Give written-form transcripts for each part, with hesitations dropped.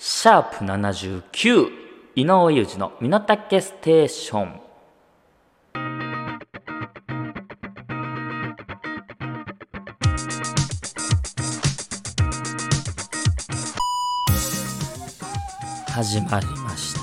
シャープ79井上裕二の身の丈ステーション。始まりました。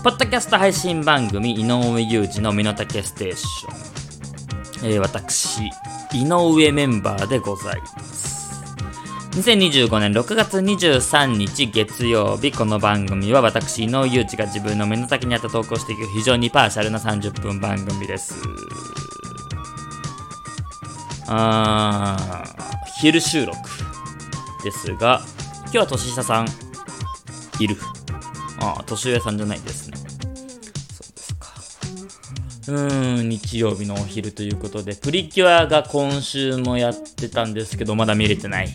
ポッドキャスト配信番組井上裕二の身の丈ステーション。私井上メンバーでございます。2025年6月23日月曜日、この番組は私井上裕二が自分の目の先にあった投稿していく非常にパーシャルな30分番組です。昼収録ですが、今日は年下さんいる。年上さんじゃないですね。そうですか。日曜日のお昼ということで、プリキュアが今週もやってたんですけど、まだ見れてない。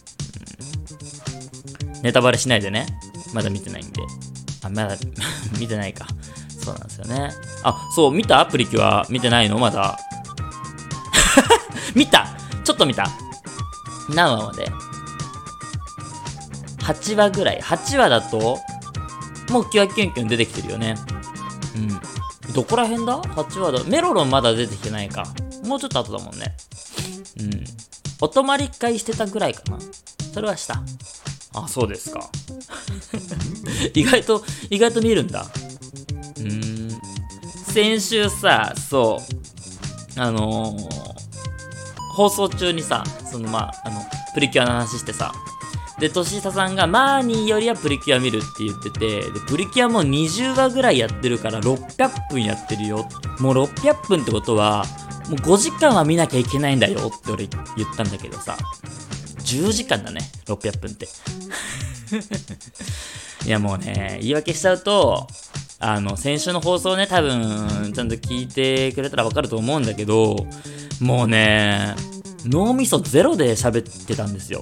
ネタバレしないでね。まだ見てないんで。まだ見てないか。そうなんですよね。そう、見た？プリキュア見てないの？まだ。見た！ちょっと見た。何話まで？8話ぐらい。8話だともうキュアキュンキュン出てきてるよね。どこら辺だ？ 8 話だ。メロロンまだ出てきてないか。もうちょっと後だもんね。お泊まり会してたぐらいかな。それはした。そうですか。意外と見るんだ。先週さ、そう、放送中にさ、プリキュアの話してさ、で、年下さんがマーニーよりはプリキュア見るって言ってて、で、プリキュアも20話ぐらいやってるから600分やってるよ。もう600分ってことは、もう5時間は見なきゃいけないんだよって俺言ったんだけどさ、10時間だね、600分って。いやもうね、言い訳しちゃうと、先週の放送ね、多分、ちゃんと聞いてくれたらわかると思うんだけど、もうね、脳みそゼロで喋ってたんですよ。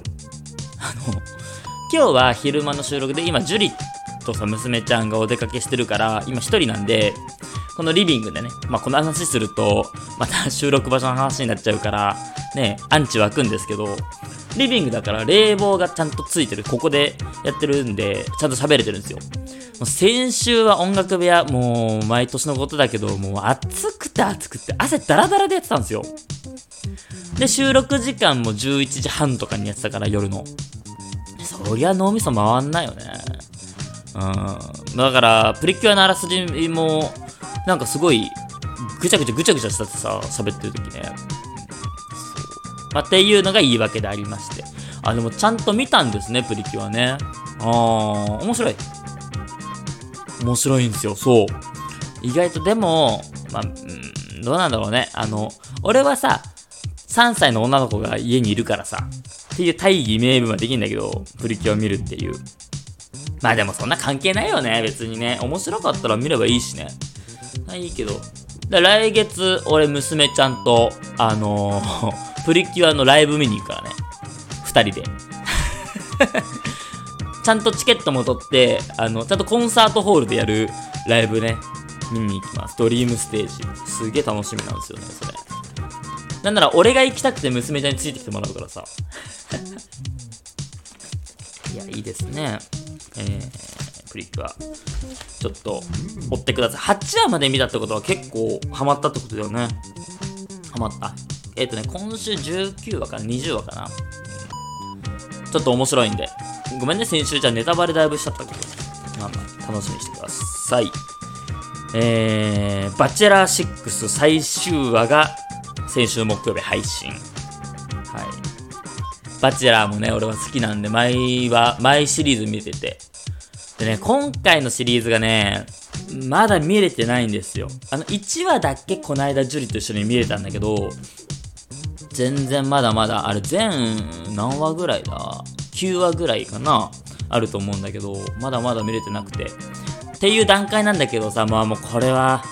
今日は昼間の収録で、今、ジュリとさ、娘ちゃんがお出かけしてるから、今一人なんで、このリビングでね、この話すると、また収録場所の話になっちゃうから、ね、アンチ湧くんですけど、リビングだから冷房がちゃんとついてる。ここでやってるんで、ちゃんと喋れてるんですよ。もう先週は音楽部屋、もう毎年のことだけど、もう暑くて汗ダラダラでやってたんですよ。で、収録時間も11時半とかにやってたから、夜の。そりゃ脳みそ回んないよね。だから、プリキュアのあらすじも、なんかすごい、ぐちゃぐちゃしたってさ、喋ってる時ね。っていうのが言い訳でありまして。でもちゃんと見たんですね、プリキュアね。面白い。面白いんですよ、そう。意外とでも、どうなんだろうね。俺はさ、3歳の女の子が家にいるからさ、っていう大義名分はできんだけど、プリキュア見るっていう。でもそんな関係ないよね、別にね。面白かったら見ればいいしね。いいけど。来月、俺娘ちゃんと、プリキュアのライブ見に行くからね。2人で。ちゃんとチケットも取って、ちゃんとコンサートホールでやるライブね、見に行きます。ドリームステージ。すげえ楽しみなんですよね、それ。なんなら俺が行きたくて娘ちゃんについてきてもらうからさ。いや、いいですね。プリキュア。ちょっと、追ってください。8話まで見たってことは結構ハマったってことだよね。ハマった。今週19話かな ?20 話かな、ちょっと面白いんで。ごめんね、先週じゃネタバレだいぶしちゃったけど。楽しみにしてください。バチェラー6最終話が先週木曜日配信。はい。バチェラーもね、俺は好きなんで、毎シリーズ見てて。でね、今回のシリーズがね、まだ見れてないんですよ。1話だけこないだジュリと一緒に見れたんだけど、全然まだまだ、全何話ぐらいだ ?9 話ぐらいかなあると思うんだけど、まだまだ見れてなくて。っていう段階なんだけどさ、もうこれは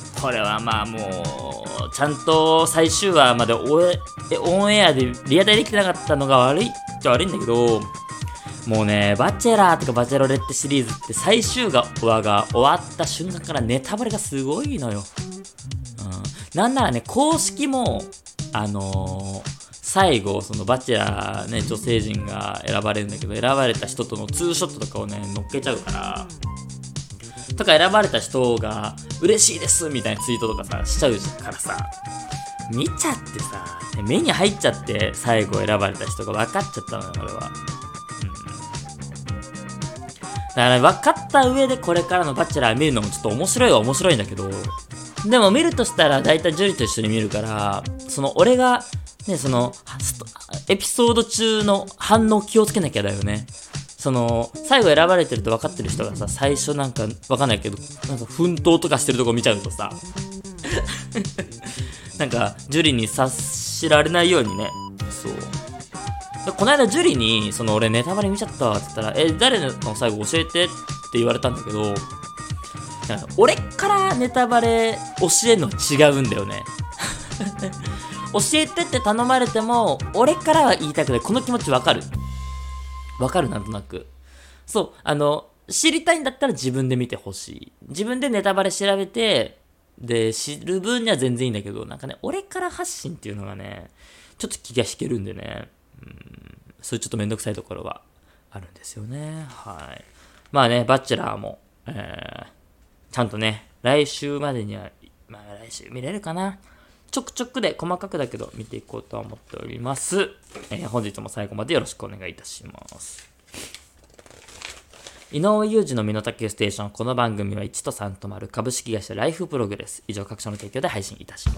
もう、ちゃんと最終話までオンエアでリアタイできてなかったのが悪いっちゃ悪いんだけど、もうね、バチェラーとかバチェロレッテシリーズって最終話が終わった瞬間からネタバレがすごいのよ。なんならね、公式も最後、そのバチェラーね、女性陣が選ばれるんだけど、選ばれた人とのツーショットとかをね、乗っけちゃうから、とか選ばれた人が嬉しいですみたいなツイートとかさ、しちゃうからさ、見ちゃってさ、目に入っちゃって最後選ばれた人が分かっちゃったのよ、俺は。だから分かった上でこれからのバチェラー見るのもちょっと面白いは面白いんだけど、でも見るとしたら大体ジュリと一緒に見るから、その俺がね、そのエピソード中の反応気をつけなきゃだよね。その最後選ばれてると分かってる人がさ、最初なんか分かんないけど、なんか奮闘とかしてるとこ見ちゃうとさなんかジュリに察しられないようにね。そうこの間ジュリにその俺ネタバレ見ちゃったって言ったら、誰の最後教えてって言われたんだけど、俺からネタバレ教えるの違うんだよね教えてって頼まれても俺からは言いたくない。この気持ちわかるなんとなく。そう知りたいんだったら自分で見てほしい。自分でネタバレ調べてで知る分には全然いいんだけど、なんかね、俺から発信っていうのがね、ちょっと気が引けるんでね、そういうちょっとめんどくさいところはあるんですよね。はい。まあね、バチェラーも、ちゃんとね、来週までには、まあ来週見れるかな。ちょくちょくで細かくだけど見ていこうと思っております。本日も最後までよろしくお願いいたします。井上裕二の身の丈ステーション。この番組は1と3と丸株式会社ライフプログレス以上各社の提供で配信いたします。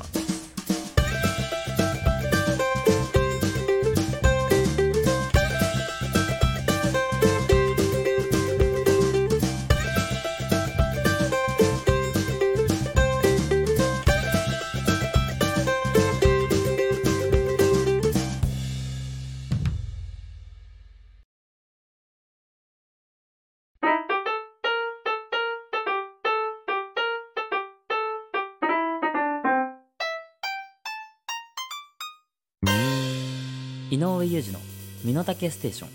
井上裕二の身の丈ステーション。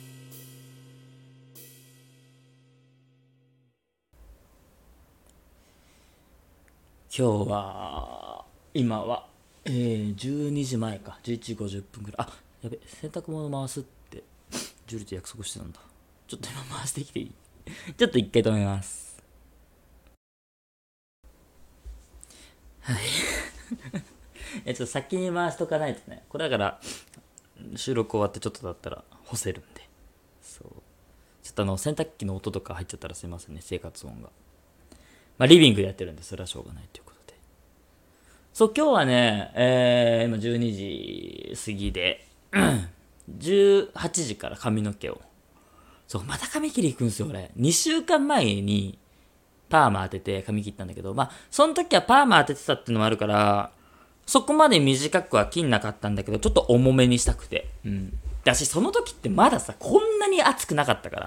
今日は今は、12時前か、11時50分ぐらい。あ、やべ、洗濯物回すってジュリと約束してたんだ。ちょっと今回してきていい？ちょっと一回止めます。はいちょっと先に回しとかないとね。これだから収録終わってちょっとだったら干せるんで。そう。ちょっと洗濯機の音とか入っちゃったらすいませんね、生活音が。まあリビングでやってるんで、それはしょうがないということで。そう、今日はね、今12時過ぎで、18時から髪の毛を。そう、また髪切り行くんですよ、俺。2週間前にパーマ当てて髪切ったんだけど、まあ、その時はパーマ当ててたっていうのもあるから、そこまで短くは切んなかったんだけど、ちょっと重めにしたくて。だし、その時ってまださ、こんなに暑くなかったから、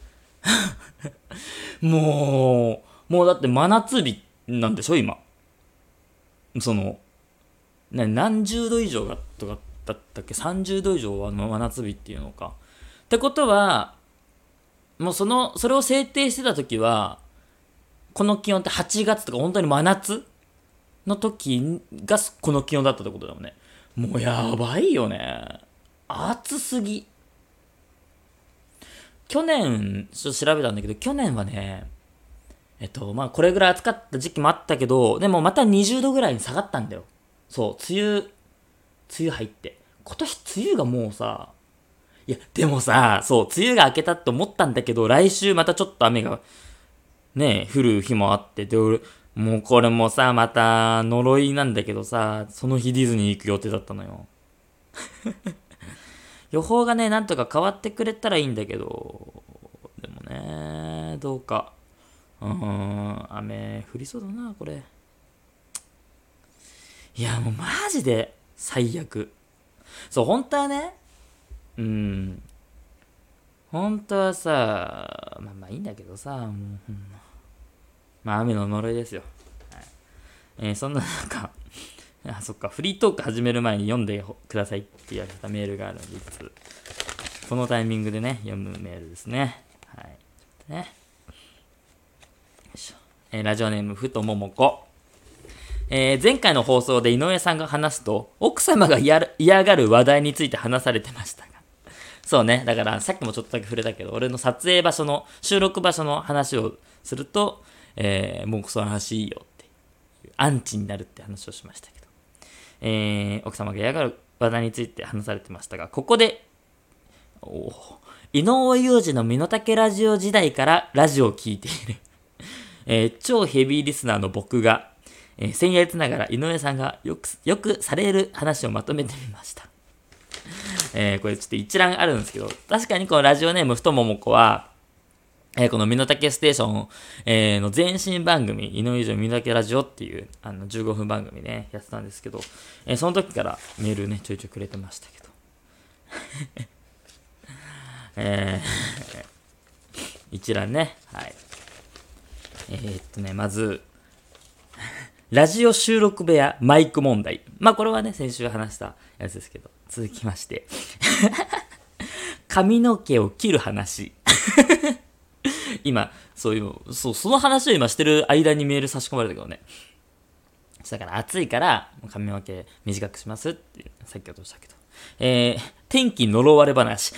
もうだって真夏日なんでしょ、今。何十度以上がとかだったっけ？ 30 度以上は真夏日っていうのか。ってことは、もうそれを制定してた時は、この気温って8月とか本当に真夏の時がこの気温だったってことだもんね。もうやばいよね。暑すぎ。去年、ちょっと調べたんだけど、去年はね、まあこれぐらい暑かった時期もあったけど、でもまた20度ぐらいに下がったんだよ。そう、梅雨入って。今年梅雨がもうさ、いや、でもさ、そう、梅雨が明けたって思ったんだけど、来週またちょっと雨がね、降る日もあって、で、俺、もうこれもさ、また呪いなんだけどさ、その日ディズニー行く予定だったのよ。予報がね、なんとか変わってくれたらいいんだけど、でもね、どうか。雨降りそうだな、これ。いや、もうマジで最悪。そう、本当はね、本当はさ、まあいいんだけどさ、もう、まあ雨の呪いですよ。はい、そんな中、そっか、フリートーク始める前に読んでくださいって言われたメールがあるんで、このタイミングでね、読むメールですね。はい。ちょっとね。よいしょ。ラジオネーム、ふとももこ。 前回の放送で井上さんが話すと、奥様が嫌がる話題について話されてましたが。そうね。だからさっきもちょっとだけ触れたけど、俺の撮影場所の、収録場所の話をすると、もうその話いいよっていう、アンチになるって話をしましたけど。奥様が嫌がる話題について話されてましたが、ここで、井上裕二の身の丈ラジオ時代からラジオを聞いている、超ヘビーリスナーの僕が、僭越ながら井上さんがよくされる話をまとめてみました。これちょっと一覧あるんですけど、確かにこのラジオネームふとももこは、この身の丈ステーション、の前身番組、井上裕二の身の丈ラジオっていう15分番組ね、やってたんですけど、その時からメールね、ちょいちょいくれてましたけど。一覧ね、はい。まず、ラジオ収録部屋マイク問題。まあこれはね、先週話したやつですけど、続きまして。髪の毛を切る話。今、その話を今してる間にメール差し込まれたけどね。だから暑いから髪の毛短くしますっていう、さっきとしたけど。天気呪われ話。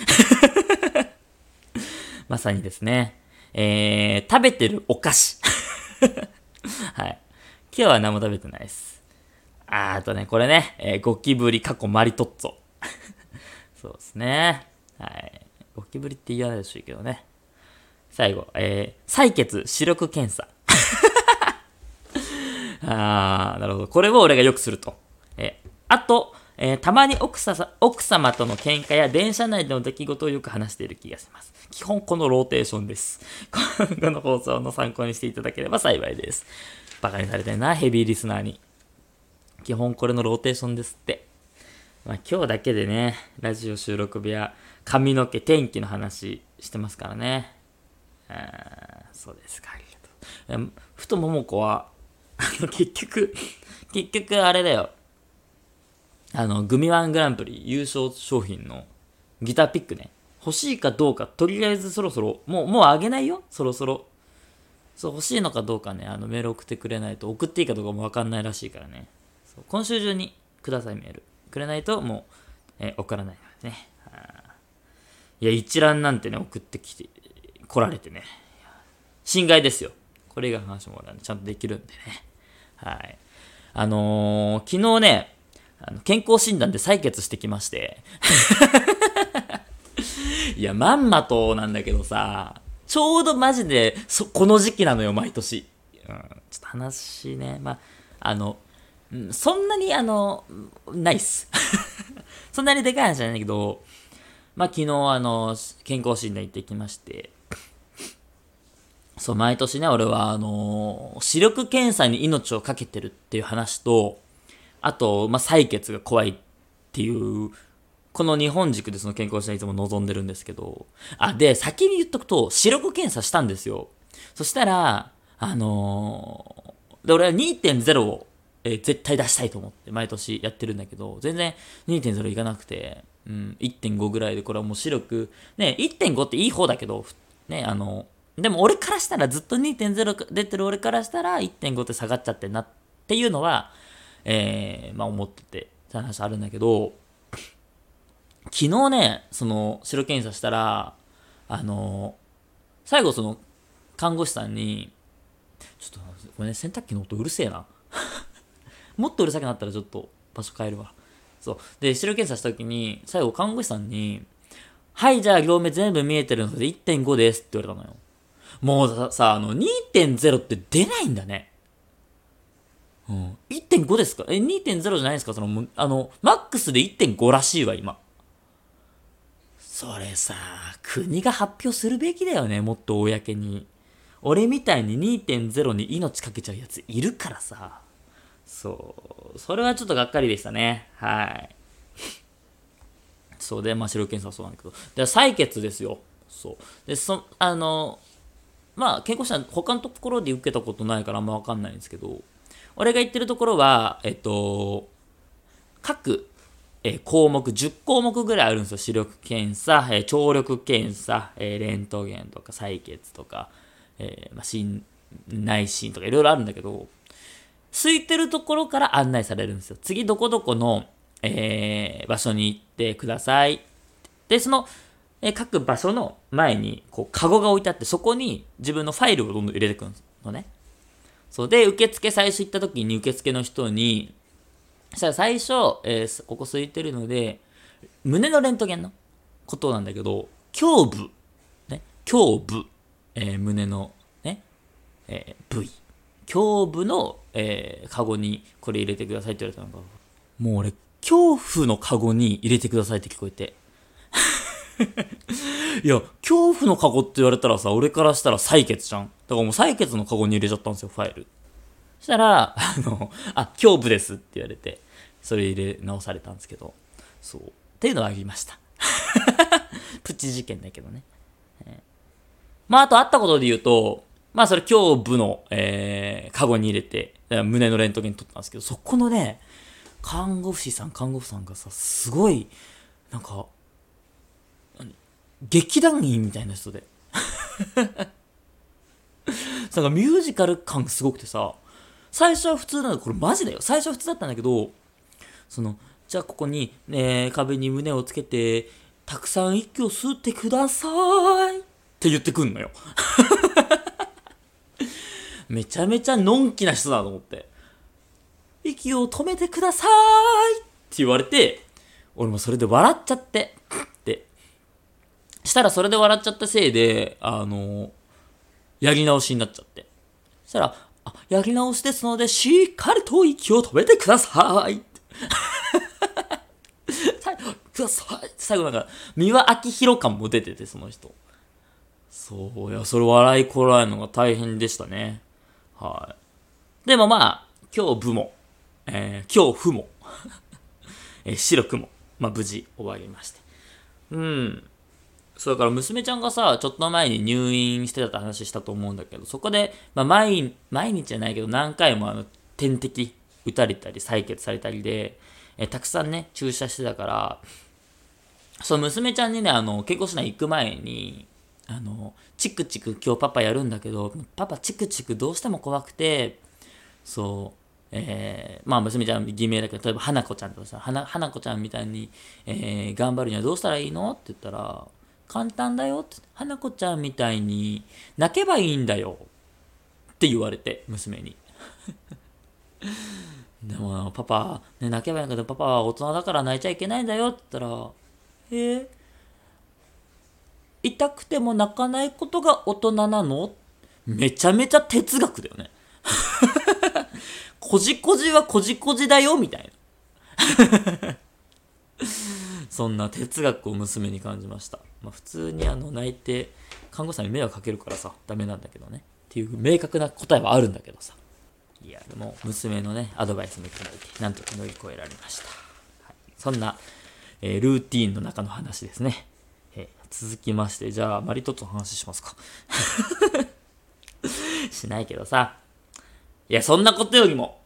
まさにですね。食べてるお菓子。はい。今日は何も食べてないです。あとね、これね、ゴキブリ過去マリトッツォ。そうですね。はい。ゴキブリって言わないでしょうけどね。最後、採血視力検査。なるほど。これを俺がよくすると。あと、たまに奥様との喧嘩や電車内での出来事をよく話している気がします。基本このローテーションです。今後の放送の参考にしていただければ幸いです。バカにされてるな、ヘビーリスナーに。基本これのローテーションですって。まあ今日だけでね、ラジオ収録部屋、髪の毛、天気の話してますからね。そうですか、ありがとう。ふとももこは、結局あれだよ。グミワングランプリ優勝商品のギターピックね。欲しいかどうか、とりあえずそろそろ、もうあげないよ、そろそろ。そう、欲しいのかどうかね、メール送ってくれないと、送っていいかどうかもわかんないらしいからね。そう今週中にください、メール。くれないと、もう、送らないからね。いや、一覧なんてね、送って来られてね。心外ですよ。これ以外の話も俺は、ね、ちゃんとできるんでね。はい。昨日ね、健康診断で採血してきまして。いや、まんまとなんだけどさ、ちょうどマジで、この時期なのよ、毎年。ちょっと話ね、そんなにないっす。そんなにでかい話じゃないけど、昨日健康診断行ってきまして、そう、毎年ね、俺は視力検査に命をかけてるっていう話と、あと、採血が怖いっていう、この日本軸でその健康診断いつも望んでるんですけど、で、先に言っとくと、視力検査したんですよ。そしたら、で、俺は 2.0 を、絶対出したいと思って毎年やってるんだけど、全然 2.0 いかなくて、1.5 ぐらいで、これはもう視力、ね、1.5 っていい方だけど、ね、でも俺からしたらずっと 2.0 出てる俺からしたら 1.5 って下がっちゃってんなっていうのは、思ってて、そういう話あるんだけど、昨日ね、その、視力検査したら、最後その、看護師さんに、ちょっと、ごめんね、洗濯機の音うるせえな。もっとうるさくなったらちょっと場所変えるわ。そう。で、視力検査した時に、最後看護師さんに、はい、じゃあ両目全部見えてるので 1.5 ですって言われたのよ。もうさ、2.0 って出ないんだね。1.5 ですか2.0 じゃないですかマックスで 1.5 らしいわ、今。それさ、国が発表するべきだよね、もっと公に。俺みたいに 2.0 に命かけちゃうやついるからさ。そう。それはちょっとがっかりでしたね。はい。そうで、視力検査はそうなんだけど。で、採血ですよ。そう。で、健康診断他のところで受けたことないからあんまわかんないんですけど、俺が言ってるところは、各、項目、10項目ぐらいあるんですよ。視力検査、聴力検査、レントゲンとか採血とか、内診とかいろいろあるんだけど、 空いてるところから案内されるんですよ。次どこどこの、場所に行ってください。で、その、各場所の前に、こう、カゴが置いてあって、そこに自分のファイルをどんどん入れてくるのね。そうで、受付最初行った時に受付の人に、そしたら最初、ここ空いてるので、胸のレントゲンのことなんだけど、胸部、ね、胸部、胸のね、部位、胸部の、カゴにこれ入れてくださいって言われたのが、もう俺、恐怖のカゴに入れてくださいって聞こえて。いや、恐怖のカゴって言われたらさ、俺からしたら採血じゃん。だからもう採血のカゴに入れちゃったんですよ、ファイル。そしたら、胸部ですって言われて、それ入れ直されたんですけど、そう。っていうのはありました。プチ事件だけどね。まあ、あとあったことで言うと、まあ、それ胸部の、カゴに入れて、胸のレントゲン取ったんですけど、そこのね、看護婦さんがさ、すごい、なんか、劇団員みたいな人で。なんかミュージカル感すごくてさ、最初は普通なんだ、これマジだよ。最初は普通だったんだけど、じゃあここに、壁に胸をつけて、たくさん息を吸ってくださいって言ってくんのよ。めちゃめちゃのんきな人だと思って。息を止めてくださいって言われて、俺もそれで笑っちゃって、したらそれで笑っちゃったせいで、やり直しになっちゃって。そしたら、やり直しですので、しっかりと息を止めてください。最後なんか、三輪明宏感も出てて、その人。そう、いや、それ笑いこらえるのが大変でしたね。はい。でもまあ、今日部も、今日負も、白くも、まあ無事終わりまして。うん。それから娘ちゃんがさ、ちょっと前に入院してたって話したと思うんだけど、そこで、まあ毎日じゃないけど何回も点滴打たれたり採血されたりで、たくさんね、注射してたから、そう、娘ちゃんにね、健康診断行く前に、チクチク今日パパやるんだけど、パパチクチクどうしても怖くて、そう、まあ娘ちゃん偽名だけど、例えば花子ちゃんとかさ、花子ちゃんみたいに、頑張るにはどうしたらいいのって言ったら、簡単だよって、花子ちゃんみたいに泣けばいいんだよって言われて、娘に。でも、パパ、ね、泣けばいいんだけど、パパは大人だから泣いちゃいけないんだよって言ったら、痛くても泣かないことが大人なの？めちゃめちゃ哲学だよね。こじこじはこじこじだよみたいな。そんな哲学を娘に感じました。まあ、普通に泣いて看護師さんに迷惑かけるからさ、ダメなんだけどね。っていう明確な答えはあるんだけどさ。いや、でも娘のね、アドバイスもいただいて、なんとか乗り越えられました。はい、そんな、ルーティーンの中の話ですね。続きまして、じゃあ、マリトッツォの話しますか。しないけどさ。いや、そんなことよりも、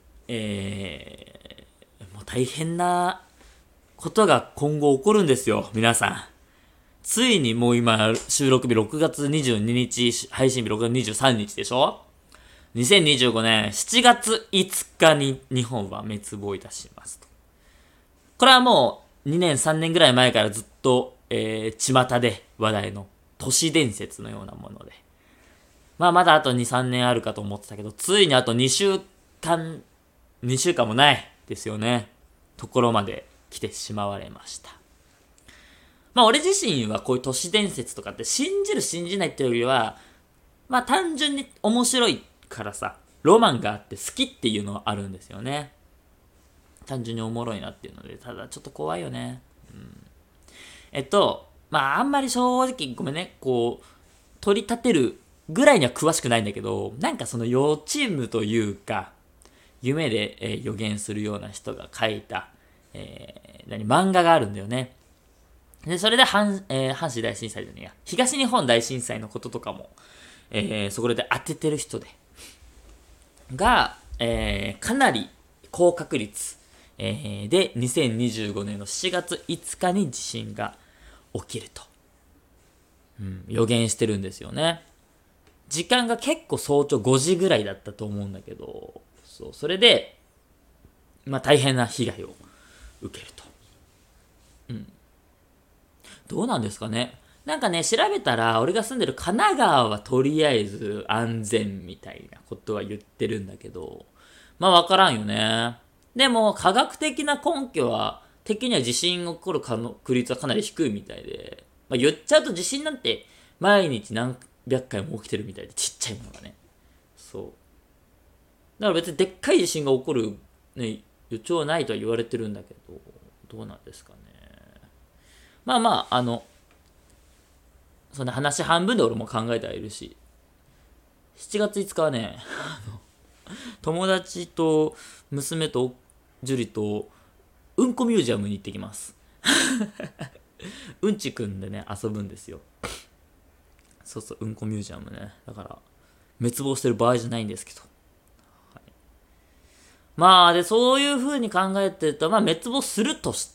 もう大変なことが今後起こるんですよ、皆さん。ついにもう今、収録日6月22日、配信日6月23日でしょ？ 2025 年7月5日に日本は滅亡いたしますと。これはもう2年3年ぐらい前からずっと、巷で話題の都市伝説のようなもので。まあまだあと2、3年あるかと思ってたけど、ついにあと2週間もないですよね。ところまで来てしまわれました。まあ俺自身はこういう都市伝説とかって信じる信じないっていうよりは、まあ単純に面白いからさ、ロマンがあって好きっていうのはあるんですよね。単純におもろいなっていうので、ただちょっと怖いよね。まああんまり正直ごめんね、こう、取り立てるぐらいには詳しくないんだけど、なんかその幼稚園というか、夢で、予言するような人が書いた、漫画があるんだよね。で、それで阪神大震災じゃねえや、東日本大震災のこととかも、そこで当ててる人が、かなり高確率、で2025年の7月5日に地震が起きると、予言してるんですよね。時間が結構早朝5時ぐらいだったと思うんだけど、 そう、それで、まあ大変な被害を受けると。うん。どうなんですかね。なんかね、調べたら、俺が住んでる神奈川はとりあえず安全みたいなことは言ってるんだけど、まあわからんよね。でも、科学的な根拠は、的には地震が起こる確率はかなり低いみたいで、まあ言っちゃうと地震なんて毎日何百回も起きてるみたいで、ちっちゃいものがね。そう。だから別にでっかい地震が起こる、ね、予兆はないとは言われてるんだけど、どうなんですかね。まあまあ、そんな話半分で俺も考えてはいるし、7月5日はね、友達と娘と樹里とうんこミュージアムに行ってきます。うんちくんでね、遊ぶんですよ。そうそう、うんこミュージアムね。だから、滅亡してる場合じゃないんですけど。はい、まあ、で、そういう風に考えてると、まあ、滅亡するとして、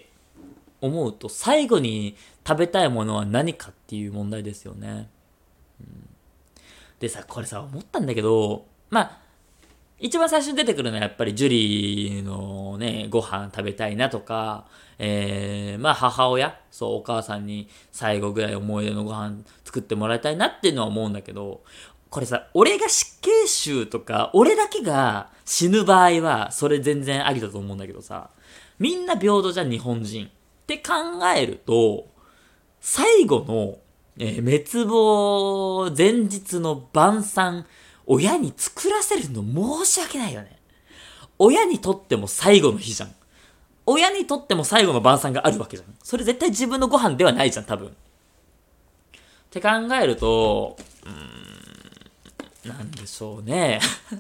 思うと、最後に食べたいものは何かっていう問題ですよね。でさ、これさ、思ったんだけど、まあ、一番最初に出てくるのはやっぱりジュリーのね、ご飯食べたいなとか、まあ母親、そうお母さんに最後ぐらい思い出のご飯作ってもらいたいなっていうのは思うんだけど、これさ、俺が死刑囚とか、俺だけが死ぬ場合は、それ全然ありだと思うんだけどさ、みんな平等じゃん、日本人。って考えると、最後の、滅亡前日の晩餐、親に作らせるの申し訳ないよね。親にとっても最後の日じゃん。親にとっても最後の晩餐があるわけじゃん。それ絶対自分のご飯ではないじゃん、多分。って考えると、なんでしょうね。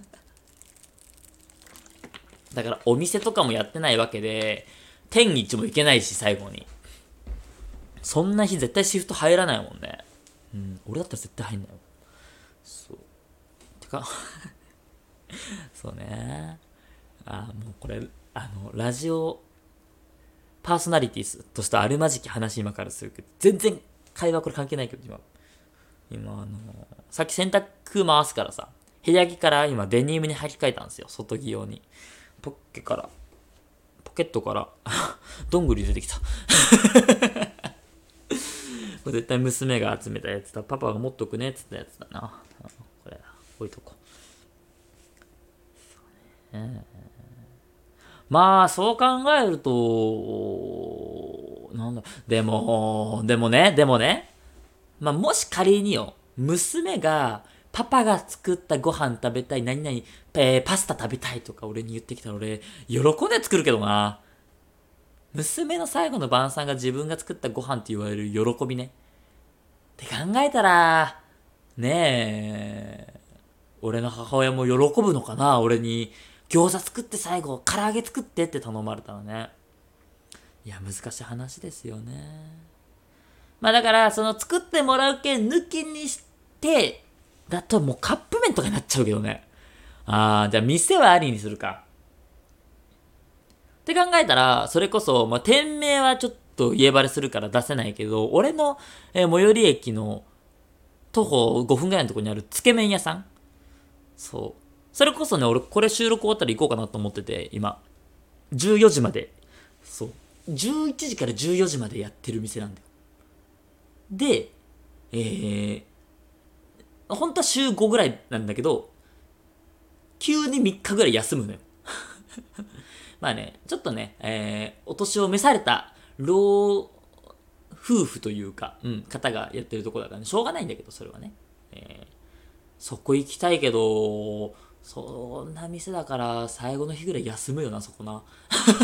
だからお店とかもやってないわけで、天一も行けないし、最後に。そんな日絶対シフト入らないもんね。うん、俺だったら絶対入んないよ。そう。てか、そうね。もうこれ、ラジオパーソナリティとしてあるまじき話今からするけど、全然会話これ関係ないけど、今さっき洗濯回すからさ、部屋着から今デニムに履き替えたんですよ、外着用に。ポケットからどんぐり出てきた。これ絶対娘が集めたやつだ。パパが持っとくねっつったやつだな。これ、置いとこう。まあ、そう考えると、なんだ、でもね、まあ、もし仮によ、娘が、パパが作ったご飯食べたい、何々、パスタ食べたいとか俺に言ってきたら俺、喜んで作るけどな。娘の最後の晩餐が自分が作ったご飯って言われる喜びね。って考えたら、ねえ、俺の母親も喜ぶのかな、俺に餃子作って最後唐揚げ作ってって頼まれたらね。いや難しい話ですよね。まあだからその作ってもらう件抜きにしてだともうカップ麺とかになっちゃうけどね。じゃあ店はありにするかって考えたら、それこそまあ店名はちょっと家バレするから出せないけど、俺の、最寄り駅の徒歩5分ぐらいのところにあるつけ麺屋さん、そう。それこそね、俺これ収録終わったら行こうかなと思ってて、今。14時まで。そう。11時から14時までやってる店なんだよ。で、本当は週5ぐらいなんだけど、急に3日ぐらい休むのよ。まあね、ちょっとね、お年を召された老夫婦というか、方がやってるとこだからね、しょうがないんだけど、それはね。そこ行きたいけど、そんな店だから最後の日ぐらい休むよな、そこな。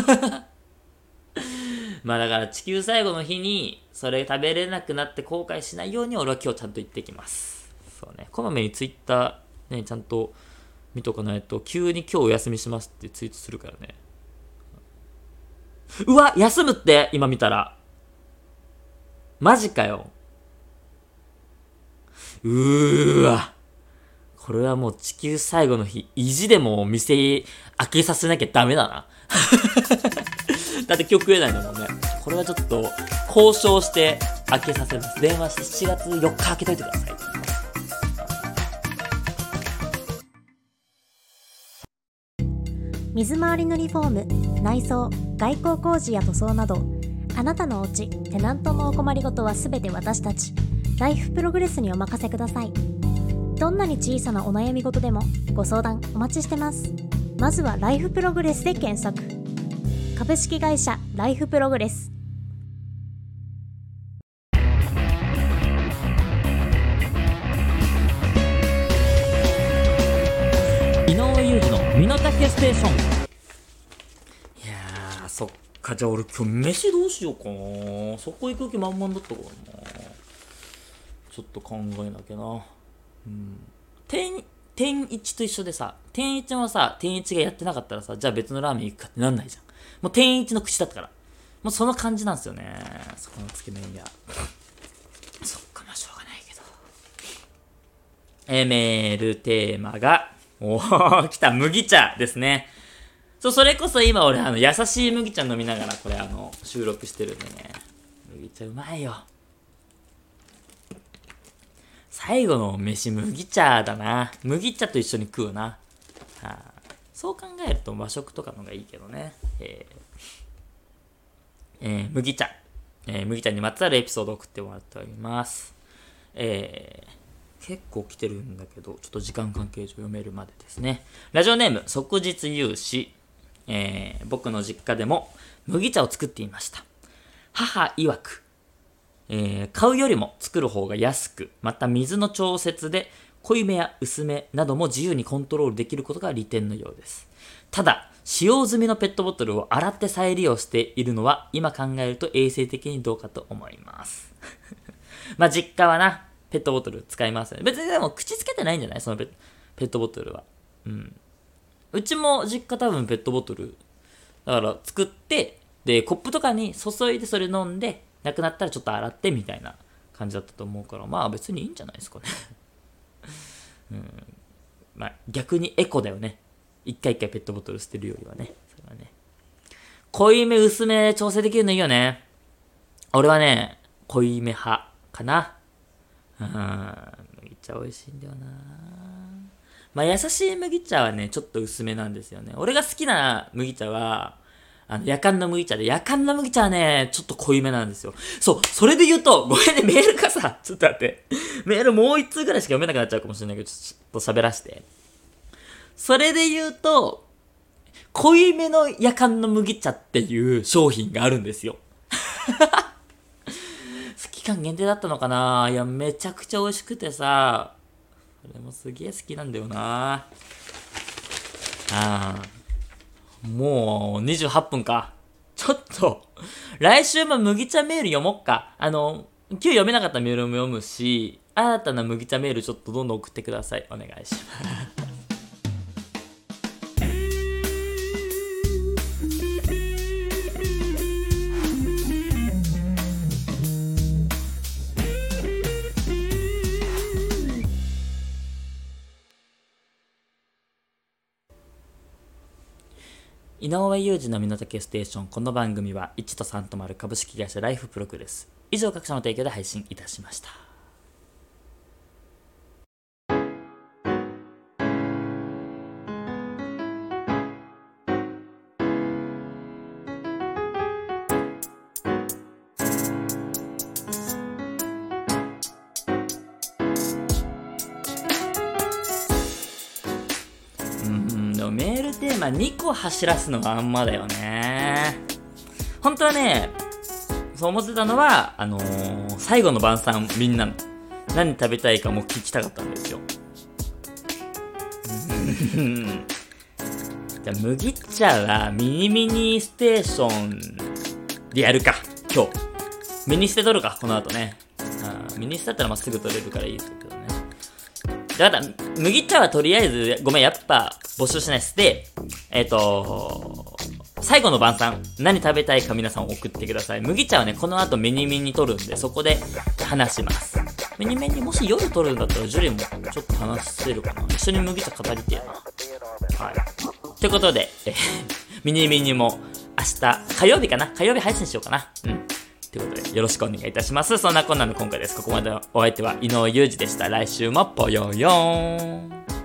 まあだから地球最後の日にそれ食べれなくなって後悔しないように俺は今日ちゃんと行ってきます。そうね。こまめにツイッターね、ちゃんと見とかないと急に今日お休みしますってツイートするからね。うわ休むって今見たら。マジかよ。これはもう地球最後の日、意地でも店開けさせなきゃダメだな。だって今日食えないんだもんね。これはちょっと交渉して開けさせます。電話して7月4日開けといてください。 水回りのリフォーム、内装、外構工事や塗装など、あなたのお家、テナントのお困りごとはすべて私たちライフプログレスにお任せください。どんなに小さなお悩み事でもご相談お待ちしてます。まずはライフプログレスで検索。株式会社ライフプログレス。 井上裕二の身の丈ステーション。いやー、そっか。じゃあ俺今日飯どうしようかな。そこ行く気満々だったからな。ちょっと考えなきゃな。天一と一緒でさ、天一もさ、天一がやってなかったらさ、じゃあ別のラーメン行くかってなんないじゃん。もう天一の口だったから。もうその感じなんですよね。そこのつけ麺屋。そっか、まあしょうがないけど。メールテーマが、来た、麦茶ですね。それこそ今俺優しい麦茶飲みながらこれ収録してるんでね。麦茶うまいよ。最後の飯麦茶だな。麦茶と一緒に食うな。そう考えると和食とかのがいいけどね。麦茶。麦茶にまつわるエピソードを送ってもらっております。結構来てるんだけど、ちょっと時間関係上読めるまでですね。ラジオネーム、即日有志。僕の実家でも麦茶を作っていました。母曰く、買うよりも作る方が安く、また水の調節で濃いめや薄めなども自由にコントロールできることが利点のようです。ただ、使用済みのペットボトルを洗って再利用しているのは今考えると衛生的にどうかと思います。まあ実家はな、ペットボトル使いますね。別にでも口つけてないんじゃない？そのペットボトルは。うちも実家多分ペットボトルだから作って、でコップとかに注いでそれ飲んで、なくなったらちょっと洗ってみたいな感じだったと思うから、まあ別にいいんじゃないですかね。まあ逆にエコだよね。一回一回ペットボトル捨てるよりはね。それはね。濃いめ薄め調整できるのいいよね。俺はね、濃いめ派かな。麦茶美味しいんだよな。まあ優しい麦茶はね、ちょっと薄めなんですよね。俺が好きな麦茶は、夜間の麦茶で、夜間の麦茶はね、ちょっと濃いめなんですよ。そう、それで言うと、ごめんね、メールがさ、ちょっと待って。メールもう一通ぐらいしか読めなくなっちゃうかもしれないけど、ちょっと喋らして。それで言うと、濃いめの夜間の麦茶っていう商品があるんですよ。期間限定だったのかな。いや、めちゃくちゃ美味しくてさ、これもすげえ好きなんだよな。もう28分か。ちょっと、来週も麦茶メール読もっか。今日読めなかったメールも読むし、新たな麦茶メールちょっとどんどん送ってください。お願いします。井上裕二の身の丈ステーション。この番組は1と3と丸株式会社ライフプログレス以上各社の提供で配信いたしました。メールテーマ2個走らすのがあんまだよね。本当はね、そう思ってたのは最後の晩餐みんな何食べたいかも聞きたかったんですよ。じゃあ麦茶はミニミニステーションでやるか。今日ミニステ撮るか、この後ね。ミニステだったらまっすぐ撮れるからいいですけどね。だから麦茶はとりあえずごめん、やっぱ募集しないっす。で最後の晩餐何食べたいか皆さん送ってください。麦茶はね、この後ミニミニ撮るんで、そこで話します。ミニミニもし夜撮るんだったらジュリもちょっと話せるかな。一緒に麦茶語りてえな。はい。ということで、ミニミニも明日火曜日かな、火曜日配信しようかな。ということでよろしくお願いいたします。そんなこんなの今回です。ここまでのお相手は井上裕二でした。来週もぽよよーん。